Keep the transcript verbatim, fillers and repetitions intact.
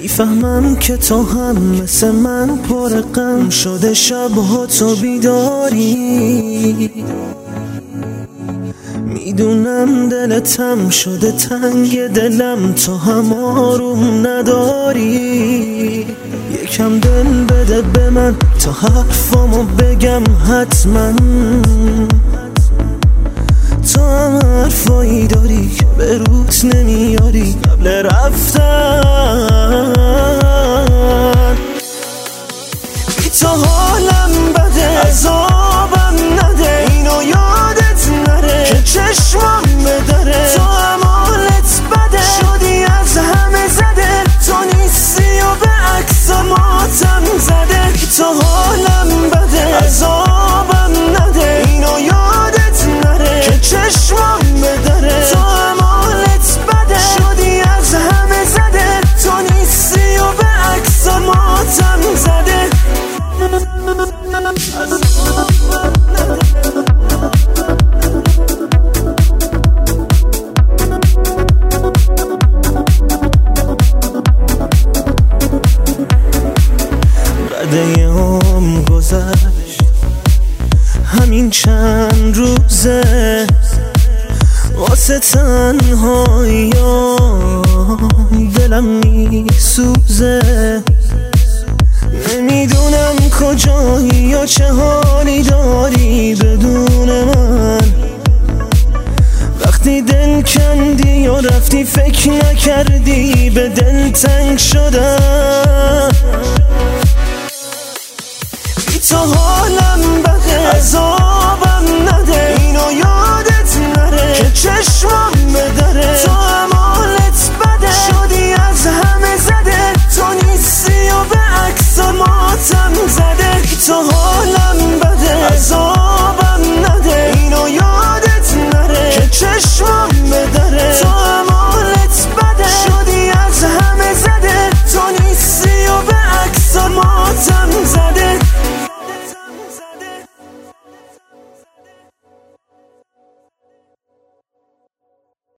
میفهمم که تو هم مثل من پر غم شده، شبها تو بیداری. میدونم دلتم شده تنگ دلم، تو هم آروم نداری. یکم دل بده به من تا حرفامو بگم حتما. تو هم حرفایی داری که به روت نمیاری قبل رفتن. بی تو حالم بده، عذابم نده، اینو یادت نره که چشمم بدره. تو هم حالت بده، شدی از همه زده، تو نیستی و به عکس ماتم زده. بی تو حالم بده، عذابم نده، اینو یادت نره که چشمم بدره. تو هم حالت بده، شدی از همه زده، تو نیستی و به عکس ماتم زده. بعد یوم گذشت همین چند روزه، واسه تنهایی دلم میسوزه. نمیدونم کجایی یا چه حالی داری بدون من. وقتی دل کندی و رفتی فکر نکردی به دل تنگ شدم. بی تو